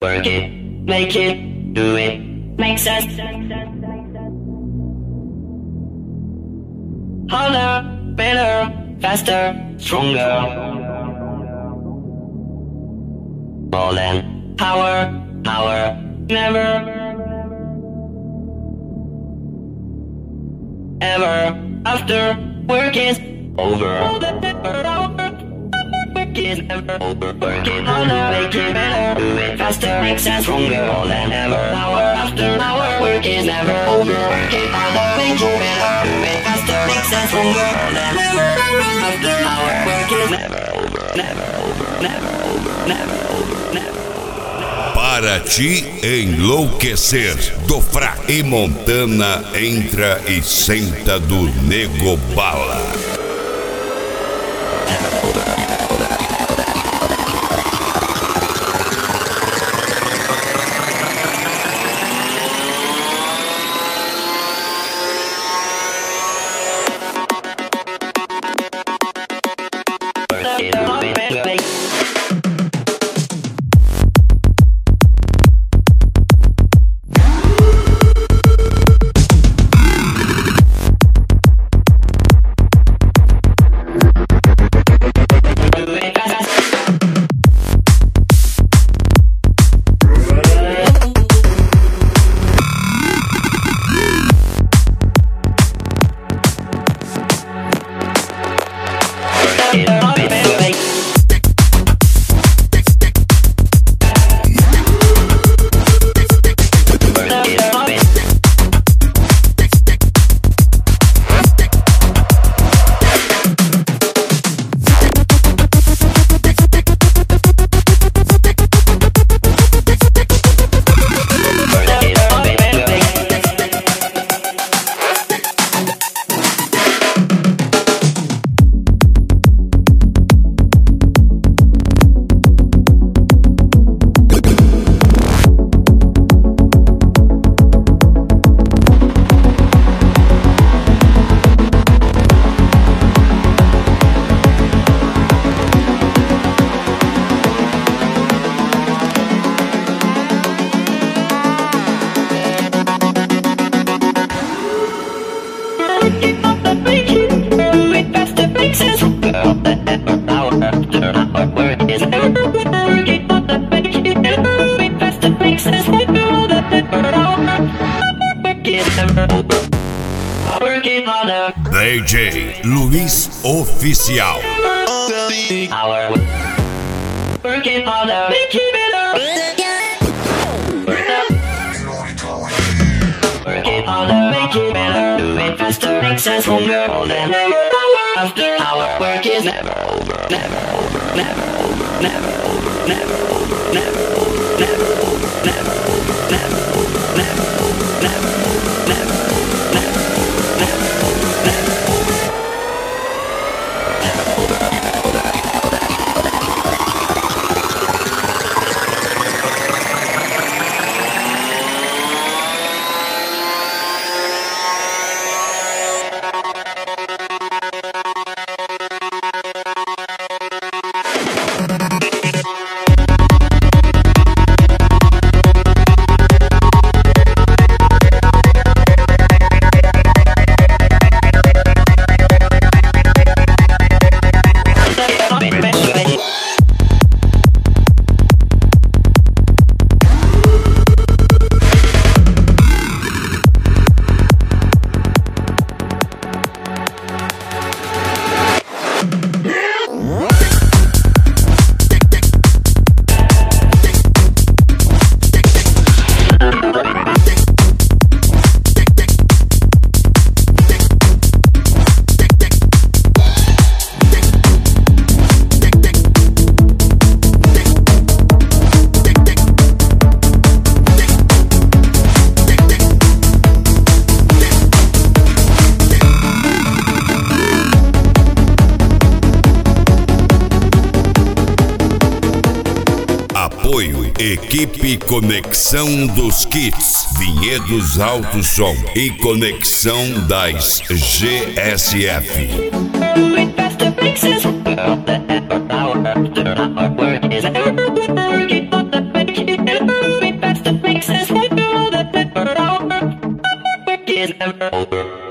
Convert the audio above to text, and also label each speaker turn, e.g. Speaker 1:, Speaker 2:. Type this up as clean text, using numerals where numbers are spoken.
Speaker 1: Work it, make it, do it, makes us harder, better, faster, stronger. More than power, never, ever, after work is over. Work is never over. Work it harder, make it better, do it faster, makes us stronger. More than ever, hour after hour, work is never over. Work it harder, make it better, do it faster, makes us stronger. More than ever, after hour, work is never over, never over, never over, never over, never.
Speaker 2: Para te enlouquecer, do Fra e Montana entra e senta do Nego Bala. DJ Luiz Oficial.
Speaker 1: Working harder, make it better. Working harder, make it better. Do it faster, makes us stronger. More than ever, after our work is never over, never over, never over, never over, never over, never over, never over, never over, never over, never over, never over, never over.
Speaker 2: Apoio Equipe Conexão dos Kits, Vinhedos Alto Som e Conexão das GSF.
Speaker 1: Work is is never over.